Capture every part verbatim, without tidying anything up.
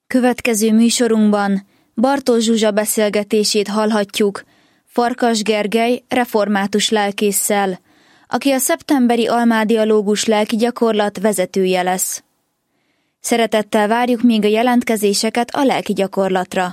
Következő műsorunkban Bartól Zsuzsa beszélgetését hallhatjuk Farkas Gergely református lelkésszel, aki a szeptemberi almádialógus lelki gyakorlat vezetője lesz. Szeretettel várjuk még a jelentkezéseket a lelki gyakorlatra.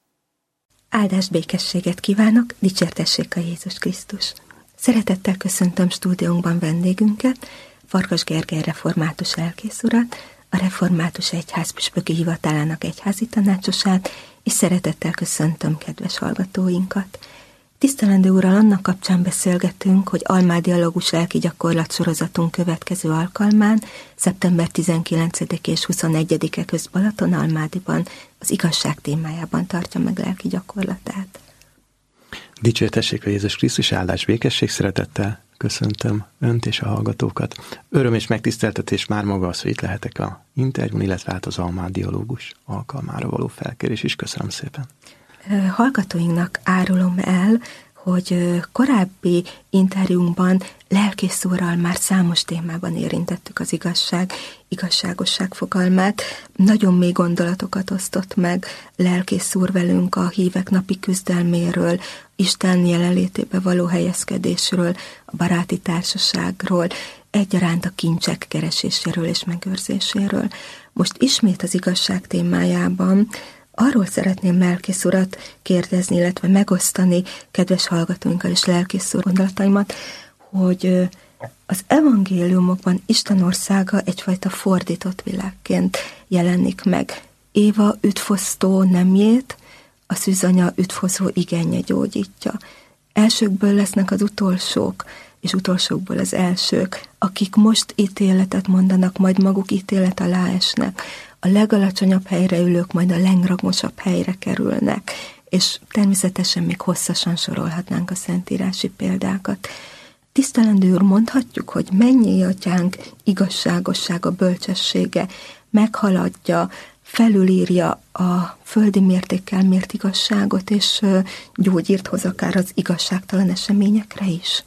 Áldást, békességet kívánok, dicsértessék a Jézus Krisztus! Szeretettel köszöntöm stúdiónkban vendégünket, Farkas Gergely református lelkész urat, a Református Egyház püspöki hivatalának egyházi tanácsosát, és szeretettel köszöntöm kedves hallgatóinkat. Tisztelendő Úrral annak kapcsán beszélgetünk, hogy almádialógus lelki gyakorlat sorozatunk következő alkalmán, szeptember tizenkilencedike és huszonegyedike közt Balatonalmádiban az igazság témájában tartja meg lelki gyakorlatát. Dicsértessék a Jézus Krisztus, áldás, békesség, szeretettel köszöntöm Önt és a hallgatókat. Öröm és megtiszteltetés már maga az, hogy itt lehetek a interjún, illetve hát az almádialógus alkalmára való felkérés is. Köszönöm szépen. Hallgatóinknak árulom el, hogy korábbi interjúnkban lelkész úrral már számos témában érintettük az igazság, igazságosság fogalmát. Nagyon mély gondolatokat osztott meg lelkész úr velünk a hívek napi küzdelméről, Isten jelenlétébe való helyezkedésről, a baráti társaságról, egyaránt a kincsek kereséséről és megőrzéséről. Most ismét az igazság témájában arról szeretném lelkész urat kérdezni, illetve megosztani kedves hallgatóinkkal és lelkész úr gondolataimat, hogy az evangéliumokban Isten országa egyfajta fordított világként jelenik meg. Éva üdvfosztó nemjét, a szűzanya üdvhozó igennye gyógyítja. Elsőkből lesznek az utolsók, és utolsókból az elsők, akik most ítéletet mondanak, majd maguk ítélet alá esnek. A legalacsonyabb helyre ülők majd a legragmosabb helyre kerülnek, és természetesen még hosszasan sorolhatnánk a szentírási példákat. Tisztelendő Úr, mondhatjuk, hogy mennyi atyánk igazságossága, bölcsessége meghaladja, felülírja a földi mértékkel mért igazságot, és gyógyírt hoz akár az igazságtalan eseményekre is?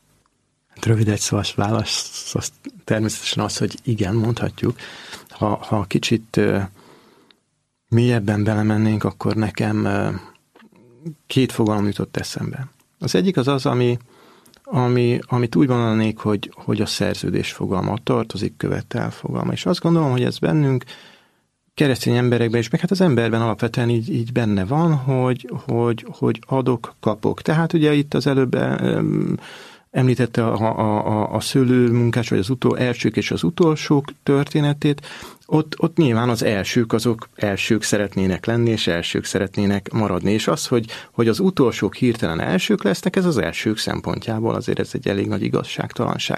Hát rövid egy szavas válasz, az természetesen az, hogy igen, mondhatjuk. Ha, ha kicsit uh, mélyebben belemennénk, akkor nekem uh, két fogalom jutott eszembe. Az egyik az az, ami, ami, amit úgy mondanék, hogy, hogy a szerződés fogalma, a tartozik követel fogalma. És azt gondolom, hogy ez bennünk, keresztény emberekben is, meg hát az emberben alapvetően így, így benne van, hogy, hogy, hogy adok, kapok. Tehát ugye itt az előbb um, említette a, a, a, a szőlőmunkás, vagy az utol, elsők és az utolsók történetét, ott, ott nyilván az elsők azok elsők szeretnének lenni, és elsők szeretnének maradni. És az, hogy, hogy az utolsók hirtelen elsők lesznek, ez az elsők szempontjából azért ez egy elég nagy igazságtalanság.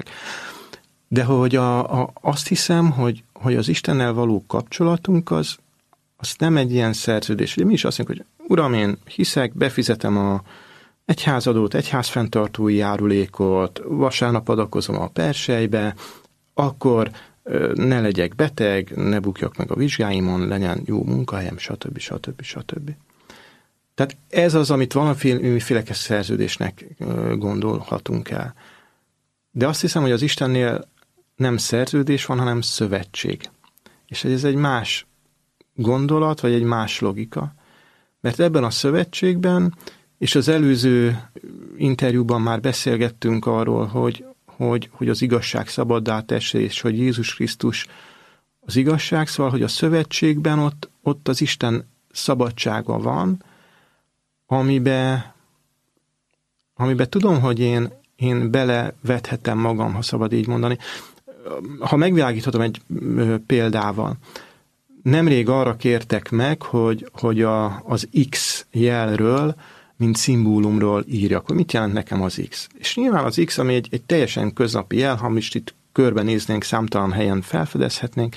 De hogy a, a, azt hiszem, hogy, hogy az Istennel való kapcsolatunk az, az nem egy ilyen szerződés. Ugye mi is azt mondjuk, hogy Uram, én hiszek, befizetem a egyházadót, egyházfenntartói járulékot, vasárnap adakozom a perselybe, akkor ne legyek beteg, ne bukjak meg a vizsgáimon, legyen jó munkahelyem, stb. stb. stb. Tehát ez az, amit valamiféle szerződésnek gondolhatunk el. De azt hiszem, hogy az Istennél nem szerződés van, hanem szövetség. És ez egy más gondolat, vagy egy más logika. Mert ebben a szövetségben, és az előző interjúban már beszélgettünk arról, hogy, hogy, hogy az igazság szabaddá tesse, és hogy Jézus Krisztus az igazság, szóval, hogy a szövetségben ott, ott az Isten szabadsága van, amiben, amiben tudom, hogy én, én belevethetem magam, ha szabad így mondani. Ha megvilágíthatom egy példával, nemrég arra kértek meg, hogy, hogy a, az X jelről, mint szimbólumról írjak, hogy mit jelent nekem az X. És nyilván az X, ami egy, egy teljesen köznapi jel, ha most itt körbenéznénk, számtalan helyen felfedezhetnénk,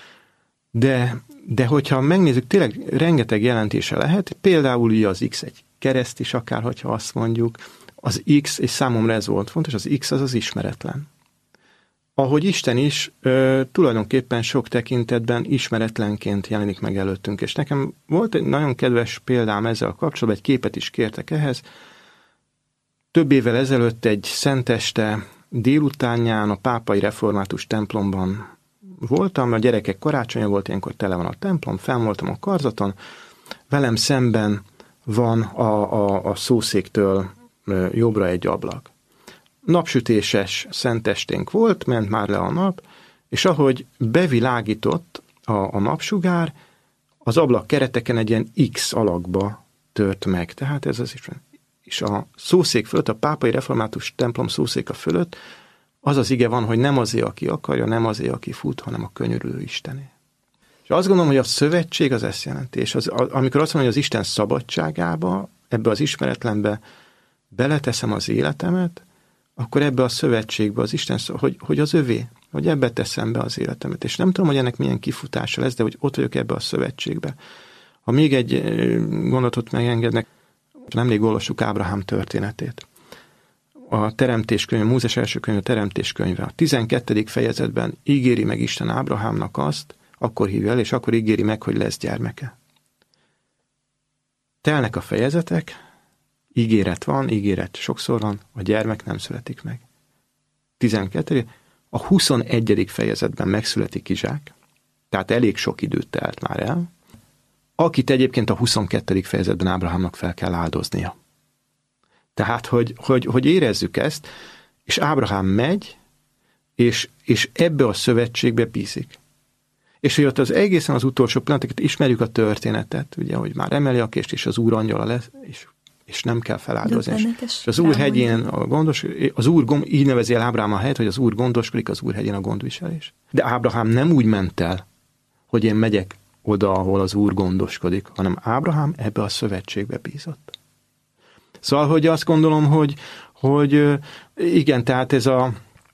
de, de hogyha megnézzük, tényleg rengeteg jelentése lehet, például ugye az X egy kereszt is, akár hogyha azt mondjuk, az X, és számomra ez volt fontos, az X az az ismeretlen. Ahogy Isten is ö, tulajdonképpen sok tekintetben ismeretlenként jelenik meg előttünk. És nekem volt egy nagyon kedves példám ezzel kapcsolatban, egy képet is kértek ehhez. Több évvel ezelőtt egy szenteste délutánján a pápai református templomban voltam, a gyerekek karácsonya volt, ilyenkor tele van a templom, fenn voltam a karzaton, velem szemben van a, a, a szószéktől jobbra egy ablak. Napsütéses szentesténk volt, ment már le a nap, és ahogy bevilágított a, a napsugár, az ablak kereteken egy ilyen X alakba tört meg. Tehát ez az is. És a szószék fölött, a pápai református templom szószéka fölött az az ige van, hogy nem azért, aki akarja, nem azért, aki fut, hanem a könyörülő Istené. És azt gondolom, hogy a szövetség az ezt jelenti. És az, amikor azt mondom, hogy az Isten szabadságába, ebbe az ismeretlenbe beleteszem az életemet, akkor ebbe a szövetségbe az Isten, hogy, hogy az övé, hogy ebbe teszem be az életemet. És nem tudom, hogy ennek milyen kifutása lesz, de hogy ott vagyok ebbe a szövetségbe. Ha még egy gondolatot megengednek, nemrég olvassuk Ábrahám történetét. A teremtéskönyv, a Mózes első könyv, a teremtéskönyve. A tizenkettedik fejezetben ígéri meg Isten Ábrahámnak azt, akkor hívja el, és akkor ígéri meg, hogy lesz gyermeke. Telnek a fejezetek, ígéret van, ígéret sokszor van, a gyermek nem születik meg. tizenkettedik A huszonegyedik fejezetben megszületik Izsák, tehát elég sok időt telt már el, akit egyébként a huszonkettedik fejezetben Ábrahámnak fel kell áldoznia. Tehát, hogy, hogy, hogy érezzük ezt, és Ábrahám megy, és, és ebbe a szövetségbe bízik. És hogy ott az egészen az utolsó pillanatokat ismerjük a történetet, ugye, hogy már emeli a kést, és az Úr angyala lesz, és, és nem kell feláldozni. És az Úr hegyén a gondos, az Úr, így nevezi el Ábrahám a helyet, hogy az Úr gondoskodik, az Úr hegyén a gondviselés. De Ábrahám nem úgy ment el, hogy én megyek oda, ahol az Úr gondoskodik, hanem Ábrahám ebbe a szövetségbe bízott. Szóval, hogy azt gondolom, hogy, hogy igen, tehát ez a,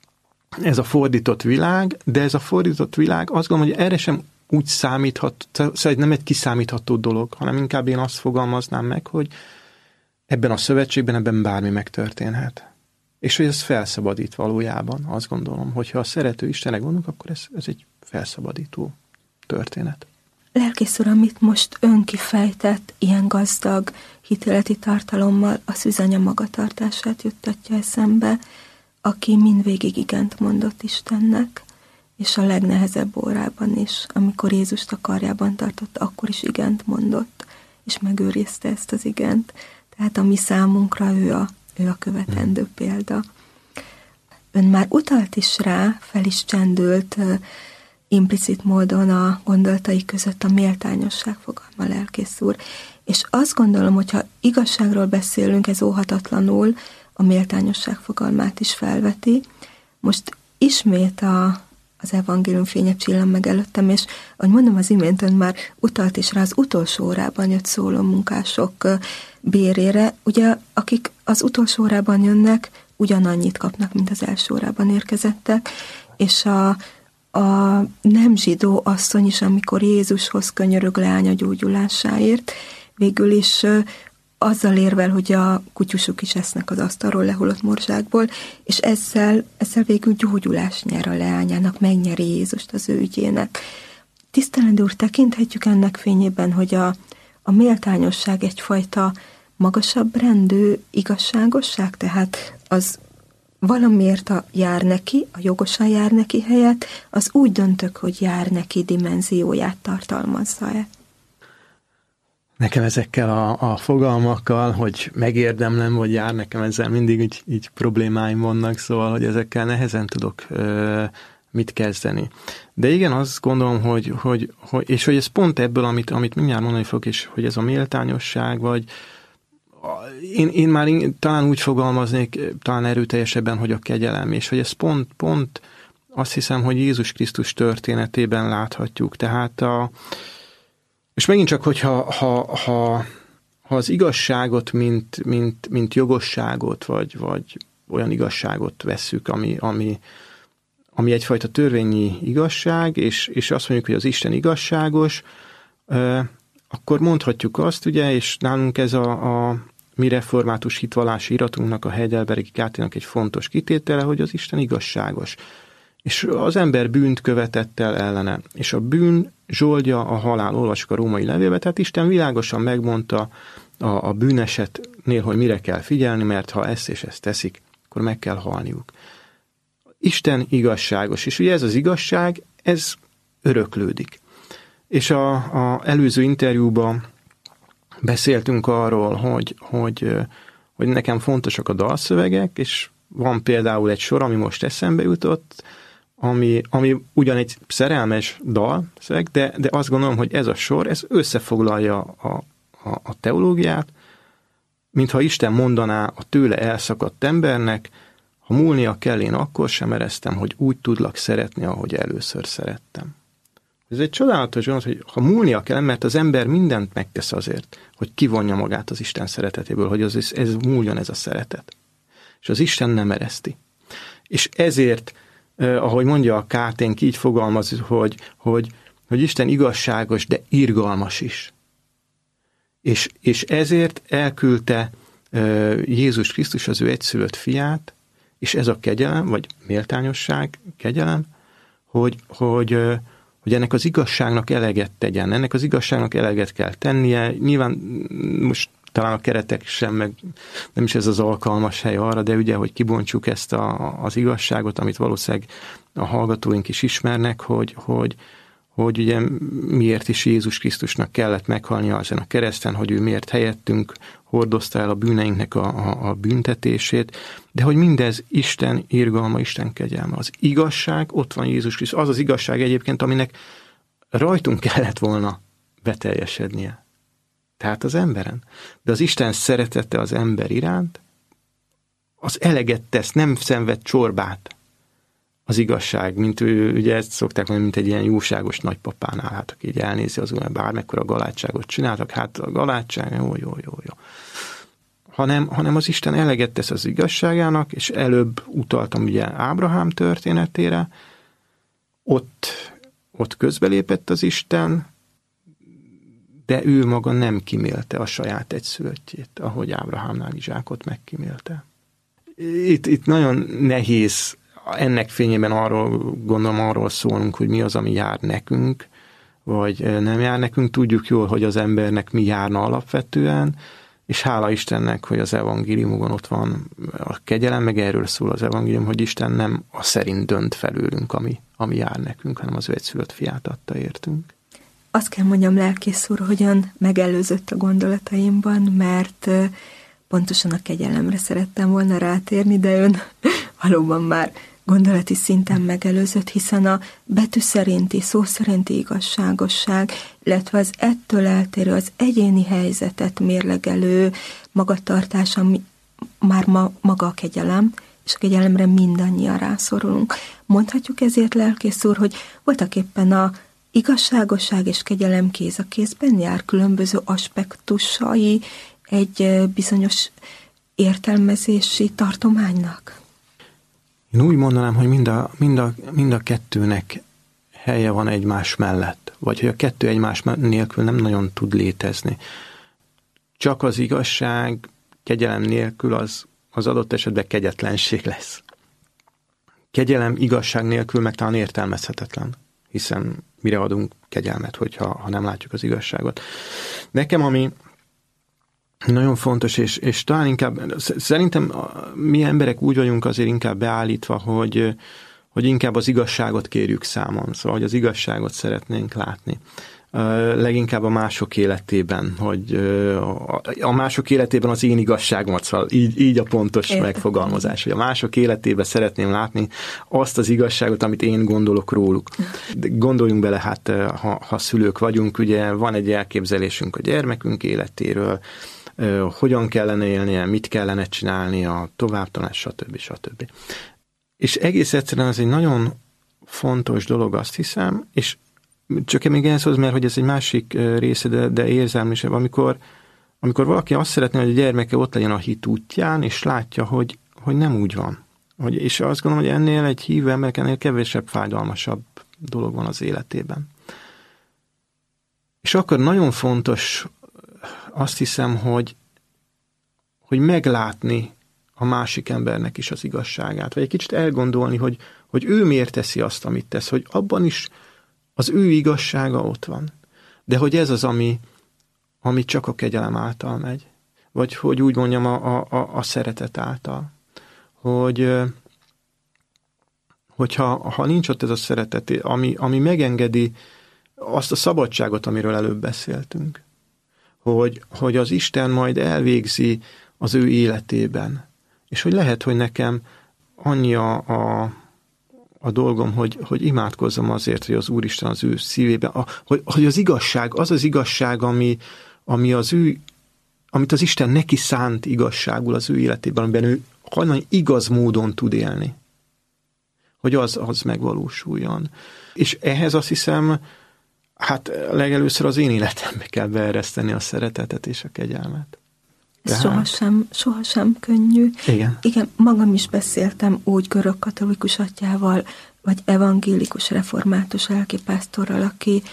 ez a fordított világ, de ez a fordított világ, azt gondolom, hogy erre sem úgy számíthat, szóval nem egy kiszámítható dolog, hanem inkább én azt fogalmaznám meg, hogy ebben a szövetségben, ebben bármi megtörténhet. És hogy ez felszabadít valójában, azt gondolom, hogyha a szerető Istenre gondolunk, akkor ez, ez egy felszabadító történet. Lelkész Uram, amit most ön kifejtett, ilyen gazdag hitéleti tartalommal a szűzanya magatartását juttatja eszembe, aki mindvégig igent mondott Istennek, és a legnehezebb órában is, amikor Jézust a karjában tartott, akkor is igent mondott, és megőrizte ezt az igent. Tehát a mi számunkra ő a, ő a követendő példa. Ön már utalt is rá, fel is csendült implicit módon a gondolatai között a méltányosság fogalma, lelkész úr. És azt gondolom, hogyha igazságról beszélünk, ez óhatatlanul a méltányosság fogalmát is felveti. Most ismét a, az evangélium fénye csillan meg előttem, és ahogy mondom, az imént ön már utalt is rá, az utolsó órában jött szóló munkások bérére. Ugye, akik az utolsó órában jönnek, ugyanannyit kapnak, mint az első órában érkezettek, és a A nem zsidó asszony is, amikor Jézushoz könyörög leánya gyógyulásáért, végül is azzal érvel, hogy a kutyusok is esznek az asztalról lehullott morzsákból, és ezzel, ezzel végül gyógyulás nyer a leányának, megnyeri Jézust az ő ügyének. Tisztelendő úr, tekinthetjük ennek fényében, hogy a, a méltányosság egyfajta magasabb rendű igazságosság, tehát az valamiért a jár neki, a jogosan jár neki helyett, az úgy döntök, hogy jár neki dimenzióját tartalmazza-e? Nekem ezekkel a, a fogalmakkal, hogy megérdemlem, vagy jár nekem ezzel mindig így, így problémáim vannak, szóval, hogy ezekkel nehezen tudok ö, mit kezdeni. De igen, azt gondolom, hogy, hogy, hogy és hogy ez pont ebből, amit, amit mindjárt mondani fogok, és hogy ez a méltányosság, vagy Én, én már talán úgy fogalmaznék, talán erőteljesebben, hogy a kegyelem, és hogy ez pont, pont azt hiszem, hogy Jézus Krisztus történetében láthatjuk. Tehát a, és megint csak, hogyha ha, ha, ha az igazságot, mint, mint, mint jogosságot, vagy, vagy olyan igazságot vesszük, ami, ami, ami egyfajta törvényi igazság, és, és azt mondjuk, hogy az Isten igazságos, akkor mondhatjuk azt, ugye, és nálunk ez a, a mi református hitvallási iratunknak, a Heidelbergi Káténak egy fontos kitétele, hogy az Isten igazságos. És az ember bűnt követett el ellene. És a bűn zsoldja a halál, olvassuk a római levélbe, tehát Isten világosan megmondta a, a bűnesetnél, hogy mire kell figyelni, mert ha ezt és ezt teszik, akkor meg kell halniuk. Isten igazságos, és ugye ez az igazság, ez öröklődik. És a, a előző interjúban beszéltünk arról, hogy, hogy, hogy nekem fontosak a dalszövegek, és van például egy sor, ami most eszembe jutott, ami, ami ugyan egy szerelmes dalszöveg, de, de azt gondolom, hogy ez a sor, ez összefoglalja a, a, a teológiát, mintha Isten mondaná a tőle elszakadt embernek, ha múlnia kell, én akkor sem ereztem, hogy úgy tudlak szeretni, ahogy először szerettem. Ez egy csodálatos gondolat, hogy ha múlnia kell, mert az ember mindent megtesz azért, hogy kivonja magát az Isten szeretetéből, hogy az, ez múljon ez a szeretet. És az Isten nem ereszti. És ezért, eh, ahogy mondja a Kárténk, így fogalmaz, hogy, hogy, hogy Isten igazságos, de irgalmas is. És, és ezért elküldte eh, Jézus Krisztus az ő egyszülött fiát, és ez a kegyelem, vagy méltányosság, kegyelem, hogy, hogy, eh, hogy ennek az igazságnak eleget tegyen. Ennek az igazságnak eleget kell tennie. Nyilván most talán a keretek sem, meg nem is ez az alkalmas hely arra, de ugye, hogy kibontsuk ezt a, az igazságot, amit valószínűleg a hallgatóink is ismernek, hogy, hogy, hogy ugye miért is Jézus Krisztusnak kellett meghalnia ezen a kereszten, hogy ő miért helyettünk hordozta el a bűneinknek a, a, a büntetését, de hogy mindez Isten irgalma, Isten kegyelme. Az igazság, ott van Jézus Krisztus, az az igazság egyébként, aminek rajtunk kellett volna beteljesednie. Tehát az emberen. De az Isten szeretete az ember iránt, az eleget tesz, nem szenved csorbát az igazság, mint ő, ugye ezt szokták mondani, mint egy ilyen jóságos nagypapánál, hát aki így elnézi az olyan bármekkora galátságot csináltak, hát a galátság, jó, jó, jó, jó. Hanem, hanem az Isten eleget tesz az igazságának, és előbb utaltam ugye Ábrahám történetére, ott, ott közbelépett az Isten, de ő maga nem kimélte a saját egyszülöttjét, ahogy Ábrahámnál Izsákot megkimélte. Itt, itt nagyon nehéz ennek fényében arról, gondolom arról szólunk, hogy mi az, ami jár nekünk, vagy nem jár nekünk. Tudjuk jól, hogy az embernek mi járna alapvetően, és hála Istennek, hogy az evangéliumban ott van a kegyelem, meg erről szól az evangélium, hogy Isten nem a szerint dönt felőlünk, ami, ami jár nekünk, hanem az ő egyszülött fiát adta értünk. Azt kell mondjam, lelkész úr, hogyan megelőzött a gondolataimban, mert pontosan a kegyelemre szerettem volna rátérni, de ön valóban már gondolati szinten megelőzött, hiszen a betű szerinti, szó szerinti igazságosság, illetve az ettől eltérő, az egyéni helyzetet mérlegelő magatartás, ami már ma, maga a kegyelem, és a kegyelemre mindannyian rászorulunk. Mondhatjuk ezért, lelkész úr, hogy voltak éppen a igazságosság és kegyelem kéz a kézben jár, különböző aspektusai egy bizonyos értelmezési tartománynak? Én úgy mondanám, hogy mind a, mind a, mind a kettőnek helye van egymás mellett, vagy hogy a kettő egymás nélkül nem nagyon tud létezni. Csak az igazság kegyelem nélkül az, az adott esetben kegyetlenség lesz. Kegyelem igazság nélkül meg talán értelmezhetetlen, hiszen mire adunk kegyelmet, hogyha ha nem látjuk az igazságot. Nekem, ami nagyon fontos, és, és talán inkább, szerintem mi emberek úgy vagyunk azért inkább beállítva, hogy, hogy inkább az igazságot kérjük számon, szóval, hogy az igazságot szeretnénk látni. Leginkább a mások életében, hogy a mások életében az én igazságomat, szóval így, így a pontos Értem. megfogalmazás, hogy a mások életében szeretném látni azt az igazságot, amit én gondolok róluk. De gondoljunk bele, hát ha, ha szülők vagyunk, ugye van egy elképzelésünk a gyermekünk életéről, hogyan kellene élnie, mit kellene csinálnia, továbbtanulás, stb. stb. És egész egyszerűen ez egy nagyon fontos dolog, azt hiszem, és csak még ehhez hoz, mert hogy ez egy másik része, de, de érzelmesebb, amikor, amikor valaki azt szeretné, hogy a gyermeke ott legyen a hit útján, és látja, hogy, hogy nem úgy van. Hogy, és azt gondolom, hogy ennél egy hívő embernek ennél kevésebb fájdalmasabb dolog van az életében. És akkor nagyon fontos, azt hiszem, hogy, hogy meglátni a másik embernek is az igazságát, vagy egy kicsit elgondolni, hogy, hogy ő miért teszi azt, amit tesz, hogy abban is az ő igazsága ott van. De hogy ez az, ami, ami csak a kegyelem által megy. Vagy hogy úgy mondjam, a, a, a szeretet által. Hogy, hogyha ha nincs ott ez a szeretet, ami, ami megengedi azt a szabadságot, amiről előbb beszéltünk, hogy, hogy az Isten majd elvégzi az ő életében, és hogy lehet, hogy nekem annyi a, a, a dolgom, hogy, hogy imádkozzam azért, hogy az Úristen az ő szívében, a, hogy, hogy az igazság, az az igazság, ami, ami az ő, amit az Isten neki szánt igazságul az ő életében, amiben ő hajlan igaz módon tud élni, hogy az, az megvalósuljon. És ehhez azt hiszem, hát legelőször az én életembe kell beereszteni a szeretetet és a kegyelmet. Ez Tehát... sohasem, sohasem könnyű. Igen. Igen, magam is beszéltem úgy görögkatolikus atyával, vagy evangélikus református lelkipásztorral, aki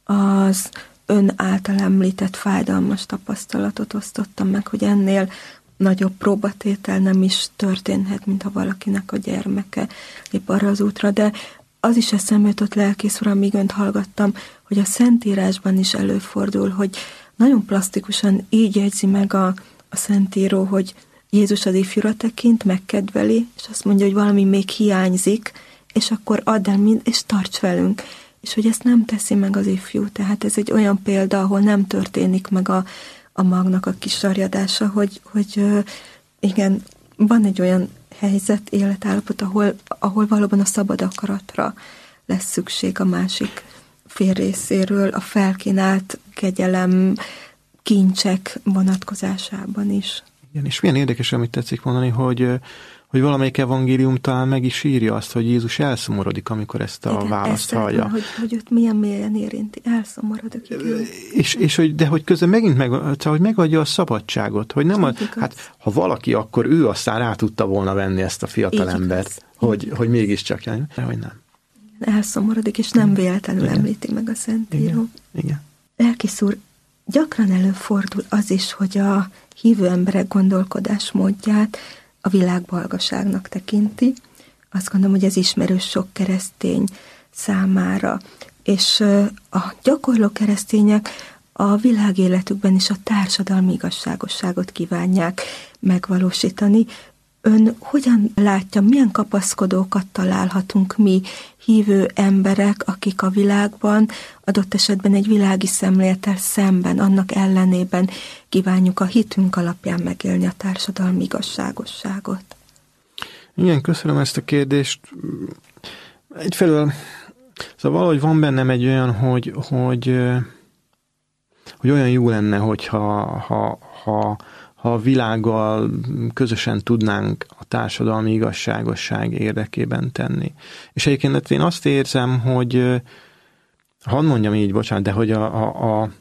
az ön által említett fájdalmas tapasztalatot osztottam meg, hogy ennél nagyobb próbatétel nem is történhet, mint ha valakinek a gyermeke lép arra az útra, de az is eszembe jutott, lelkész uram, amíg önt hallgattam, hogy a Szentírásban is előfordul, hogy nagyon plastikusan így jegyzi meg a, a Szentíró, hogy Jézus az ifjúra tekint, megkedveli, és azt mondja, hogy valami még hiányzik, és akkor add el mind, és tarts velünk. És hogy ezt nem teszi meg az ifjú. Tehát ez egy olyan példa, ahol nem történik meg a, a magnak a kisarjadása, hogy, hogy igen, van egy olyan helyzet, életállapot, ahol, ahol valóban a szabad akaratra lesz szükség a másik fél részéről, a felkínált kegyelem, kincsek vonatkozásában is. Igen, és milyen érdekes, amit tetszik mondani, hogy, hogy valamelyik evangélium talán meg is írja azt, hogy Jézus elszomorodik, amikor ezt a igen, választ hallja. Hogy, hogy őt milyen mélyen érinti, elszomorodik. És, és hogy, de hogy közben megint meg, hogy megadja a szabadságot, hogy nem a, hát ha valaki, akkor ő aztán rá tudta volna venni ezt a fiatalembert, hogy, hogy mégiscsak, de hogy nem. Elszomorodik, és nem véletlenül igen. említi meg a Szentíró. Igen. Igen. Lelkész úr, gyakran előfordul az is, hogy a hívő emberek gondolkodásmódját a világ balgaságnak tekinti. Azt gondolom, hogy ez ismerős sok keresztény számára. És a gyakorló keresztények a világéletükben is a társadalmi igazságosságot kívánják megvalósítani. Ön hogyan látja, milyen kapaszkodókat találhatunk mi, hívő emberek, akik a világban, adott esetben egy világi szemlélettel szemben, annak ellenében kívánjuk a hitünk alapján megélni a társadalmi igazságosságot? Igen, köszönöm ezt a kérdést. Egyfelől, szóval valahogy van bennem egy olyan, hogy, hogy, hogy olyan jó lenne, hogyha ha, ha, ha a világgal közösen tudnánk a társadalmi igazságosság érdekében tenni. És egyébként én azt érzem, hogy hadd mondjam így, bocsánat, de hogy a, a, a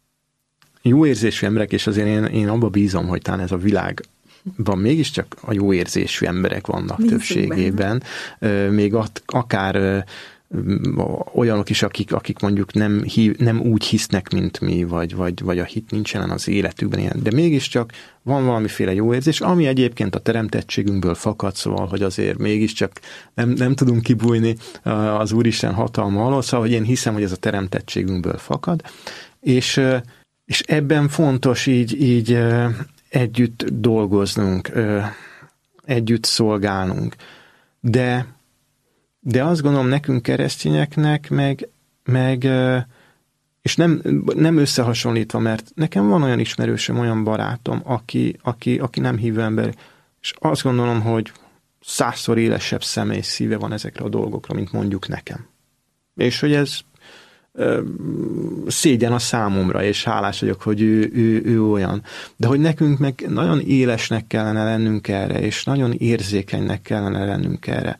jó érzésű emberek, és azért én, én abba bízom, hogy talán ez a világban mégiscsak a jó érzésű emberek vannak Bízunk többségében, benne. Még at, akár olyanok is, akik, akik mondjuk nem, hív, nem úgy hisznek, mint mi, vagy, vagy, vagy a hit nincsen az életükben ilyen. De mégiscsak van valamiféle jó érzés, ami egyébként a teremtettségünkből fakad, szóval, hogy azért mégiscsak nem, nem tudunk kibújni az Úristen hatalma alól, szóval, hogy én hiszem, hogy ez a teremtettségünkből fakad, és, és ebben fontos így, így együtt dolgoznunk, együtt szolgálnunk. De De azt gondolom nekünk keresztényeknek, meg, meg és nem, nem összehasonlítva, mert nekem van olyan ismerősöm, olyan barátom, aki, aki, aki nem hívő ember, és azt gondolom, hogy százszor élesebb személy szíve van ezekre a dolgokra, mint mondjuk nekem. És hogy ez szégyen a számomra, és hálás vagyok, hogy ő, ő, ő olyan. De hogy nekünk meg nagyon élesnek kellene lennünk erre, és nagyon érzékenynek kellene lennünk erre.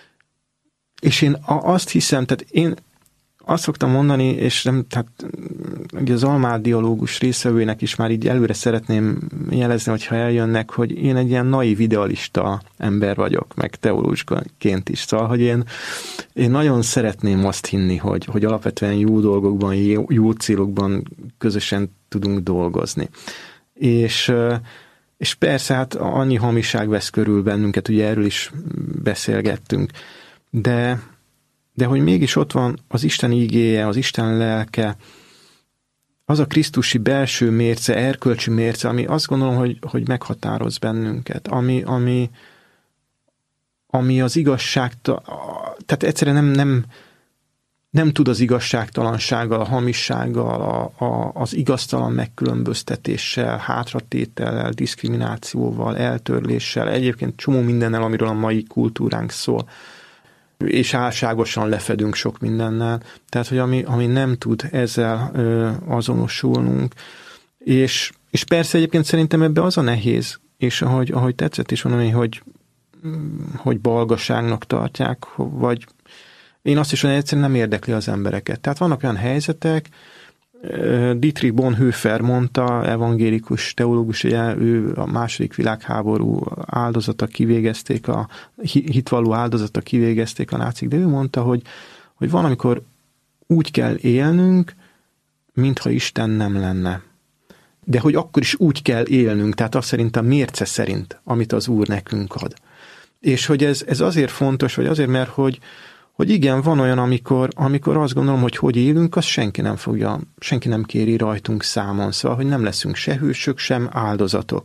És én azt hiszem, tehát én azt szoktam mondani, és nem, tehát ugye az Almád dialógus részvevőinek is már így előre szeretném jelezni, hogyha eljönnek, hogy én egy ilyen naív idealista ember vagyok, meg teológusként is. Szóval, hogy én, én nagyon szeretném azt hinni, hogy, hogy alapvetően jó dolgokban, jó, jó célokban közösen tudunk dolgozni. És, és persze, hát annyi hamiság vesz körül bennünket, ugye erről is beszélgettünk, De, de hogy mégis ott van az Isten ígéje, az Isten lelke, az a krisztusi belső mérce, erkölcsi mérce, ami azt gondolom, hogy, hogy meghatároz bennünket, ami, ami, ami az igazság, tehát egyszerűen nem, nem, nem tud az igazságtalansággal, a hamissággal, a, a, az igaztalan megkülönböztetéssel, hátratétellel, diszkriminációval, eltörléssel, egyébként csomó mindennel, amiről a mai kultúránk szól, és álságosan lefedünk sok mindennel, tehát, hogy ami, ami nem tud ezzel ö, azonosulnunk, és, és persze egyébként szerintem ebbe az a nehéz, és ahogy, ahogy tetszett is mondani, hogy, hogy balgaságnak tartják, vagy én azt is mondom, hogy egyszerűen nem érdekli az embereket. Tehát vannak olyan helyzetek, Dietrich Bonhoeffer mondta, evangélikus teológus, ugye, ő a második világháború áldozata kivégezték, a hitvalló áldozata kivégezték a nácik, de ő mondta, hogy, hogy van, amikor úgy kell élnünk, mintha Isten nem lenne. De hogy akkor is úgy kell élnünk, tehát azt szerint a mérce szerint, amit az Úr nekünk ad. És hogy ez, ez azért fontos, vagy azért, mert hogy hogy igen, van olyan, amikor, amikor azt gondolom, hogy hogy élünk, azt senki nem fogja, senki nem kéri rajtunk számon, szóval, hogy nem leszünk se hősök, sem áldozatok.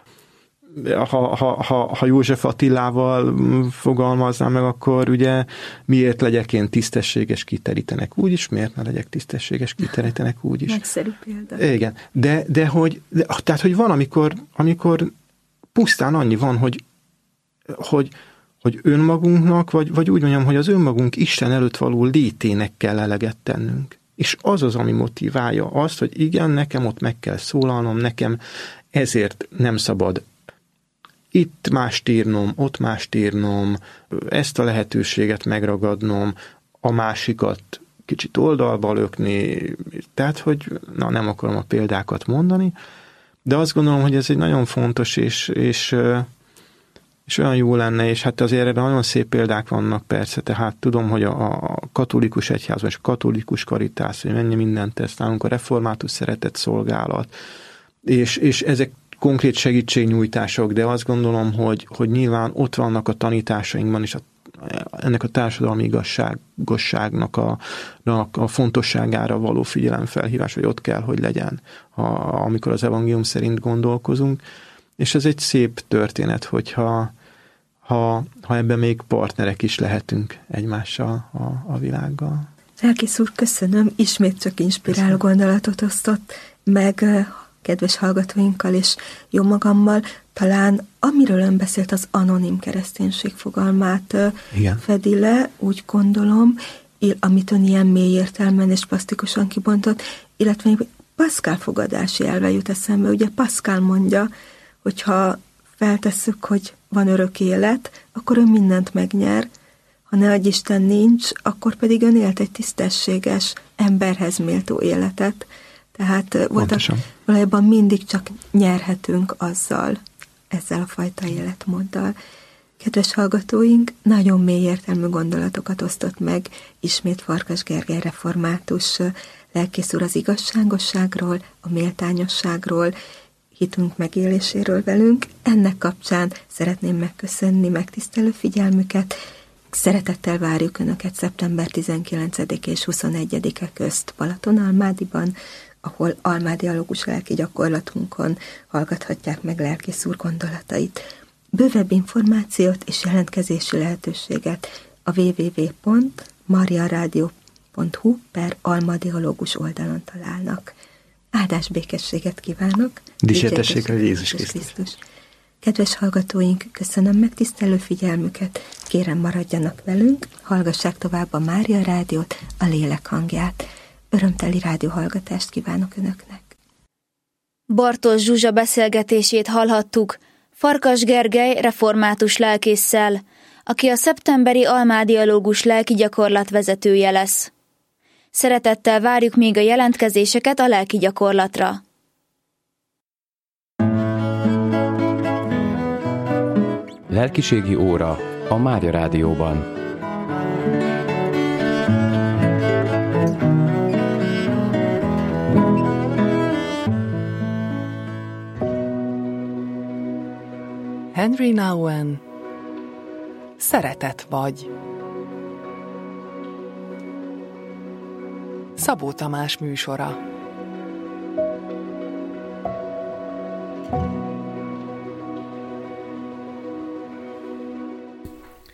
Ha, ha, ha, ha József Attilával fogalmaznám meg, akkor ugye miért legyek én tisztességes, kiterítenek úgy is, miért ne legyek tisztességes, kiterítenek úgy is. Nagyszerű példa. Igen, de, de hogy, de, tehát, hogy van, amikor, amikor pusztán annyi van, hogy, hogy hogy önmagunknak, vagy, vagy úgy mondjam, hogy az önmagunk Isten előtt való létének kell eleget tennünk. És az az, ami motiválja azt, hogy igen, nekem ott meg kell szólalnom, nekem ezért nem szabad itt mást írnom, ott mást írnom, ezt a lehetőséget megragadnom, a másikat kicsit oldalba lökni, tehát, hogy na, nem akarom a példákat mondani, de azt gondolom, hogy ez egy nagyon fontos, és, és és olyan jó lenne, és hát azért erre nagyon szép példák vannak persze, tehát tudom, hogy a, a katolikus egyházban és a katolikus karitász, hogy mennyi mindent tesz nálunk, a református szeretett szolgálat, és, és ezek konkrét segítségnyújtások, de azt gondolom, hogy, hogy nyilván ott vannak a tanításainkban is a, ennek a társadalmi igazságosságnak a, a fontosságára való figyelemfelhívás, hogy ott kell, hogy legyen, a, amikor az evangélium szerint gondolkozunk, és ez egy szép történet, hogyha Ha, ha ebben még partnerek is lehetünk egymással a, a világgal. Lelkész úr, köszönöm, ismét csak inspiráló köszönöm. Gondolatot osztott meg kedves hallgatóinkkal és jó magammal. Talán amiről ön beszélt, az anonim kereszténység fogalmát Igen. fedi le, úgy gondolom, amit ön ilyen mély értelmen és plastikusan kibontott, illetve Pascal fogadási elve jut eszembe. Ugye Pascal mondja, hogyha feltesszük, hogy van örök élet, akkor ön mindent megnyer, ha ne adj Isten nincs, akkor pedig ön élt egy tisztességes, emberhez méltó életet. Tehát voltak, valójában mindig csak nyerhetünk azzal, ezzel a fajta életmóddal. Kedves hallgatóink, nagyon mély értelmű gondolatokat osztott meg ismét Farkas Gergely református lelkész úr az igazságosságról, a méltányosságról, hitünk megéléséről velünk. Ennek kapcsán szeretném megköszönni megtisztelő figyelmüket. Szeretettel várjuk Önöket szeptember tizenkilencedike és huszonegyedike közt Balatonalmádiban, ahol almádialógus lelki gyakorlatunkon hallgathatják meg lelkész úr gondolatait. Bővebb információt és jelentkezési lehetőséget a double-u double-u double-u pont mariaradio pont hu per almadialógus oldalon találnak. Áldás békességet kívánok! Dicsértessék a Jézus Krisztus! Kedves hallgatóink, köszönöm megtisztelő figyelmüket, kérem maradjanak velünk, hallgassák tovább a Mária Rádiót, a lélek hangját. Örömteli rádióhallgatást kívánok Önöknek! Bartos Zsuzsa beszélgetését hallhattuk Farkas Gergely református lelkésszel, aki a szeptemberi almádialógus lelki gyakorlat vezetője lesz. Szeretettel várjuk még a jelentkezéseket a lelki gyakorlatra. Lelkiségi óra a Mária Rádióban. Henry Nouwen, Szeretet vagy. Szabó Tamás műsora.